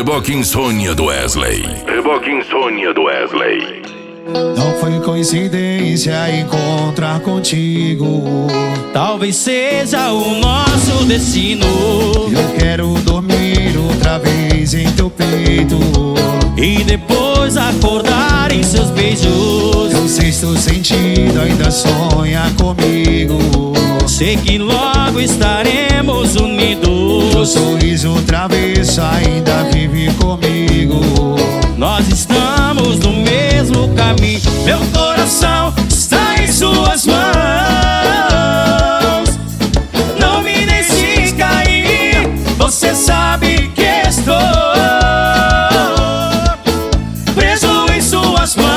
Reboque Insônia do Wesley. Reboque Insônia do Wesley. Não foi coincidência encontrar contigo. Talvez seja o nosso destino. Eu quero dormir outra vez em teu peito E depois acordar em seus beijos. Teu sexto sentido ainda sonha comigo. Sei que logo estaremos unidos. Teu sorriso travesso ainda vive comigo. Nós estamos no mesmo caminho. Meu coração está em suas mãos. Não me deixe cair. Você sabe que estou preso em suas mãos.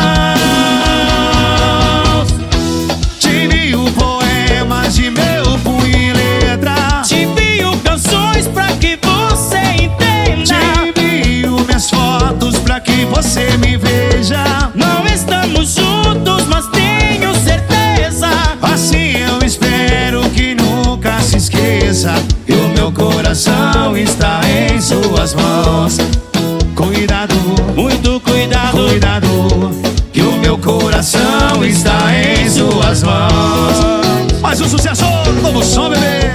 Te envio poemas de meu punho e letra. Te envio canções pra que você entenda. Te envio minhas fotos pra que você me veja. Não estamos juntos, mas tenho certeza. Assim eu espero que nunca se esqueça que o meu coração está em suas mãos. Cuidado, Muito cuidado. cuidado, que o meu coração está em suas mãos. Mais um sucesso, novo som, bebê.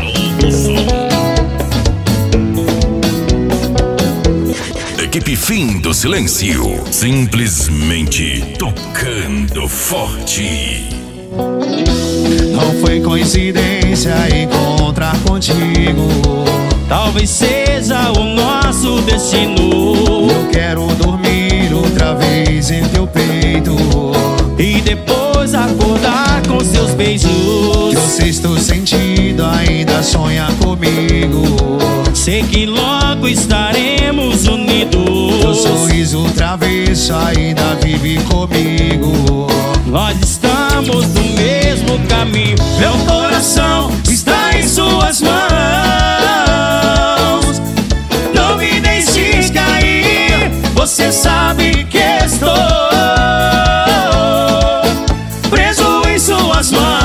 Equipe Fim do Silêncio. Simplesmente tocando forte. Não foi coincidência encontrar contigo. Talvez seja o nosso destino. Eu quero dormir outra vez em teu peito E depois acordar com seus beijos. Teu sexto sentido ainda sonha comigo. Sei que logo estaremos Teu unidos. sorriso travesso ainda vive comigo. Nós estamos no mesmo caminho. Meu coração está em suas mãos. Não me deixes cair. Você sabe que estou preso em suas mãos.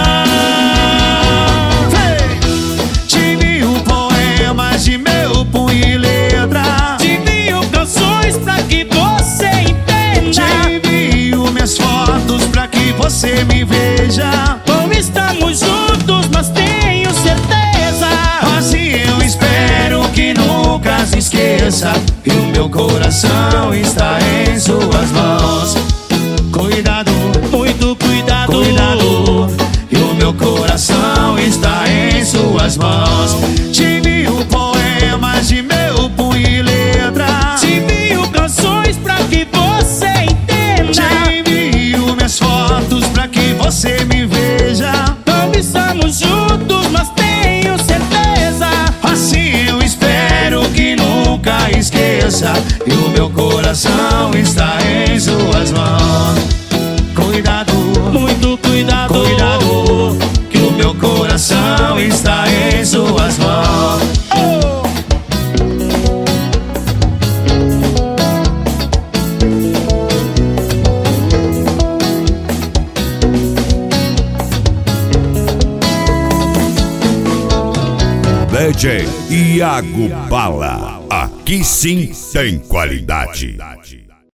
Te envio poemas de meu punho e letra. Te envio canções pra que você entenda. Te envio minhas fotos pra que você me veja. Não estamos juntos, mas tenho certeza. Assim eu espero que nunca se esqueça que o meu coração está em suas mãos. Cuidado, Muito cuidado. cuidado, que o meu coração está em suas mãos. Te envio poemas de meu punho e letra. Te envio canções pra que você entenda. Te envio minhas fotos pra que você me veja. Não estamos juntos, mas tenho certeza. Assim eu espero que nunca esqueça que o meu coração está em suas mãos. Cuidado, Muito cuidado. cuidado, que o meu coração está em suas mãos. DJ Iago Bala. Aqui sim tem qualidade.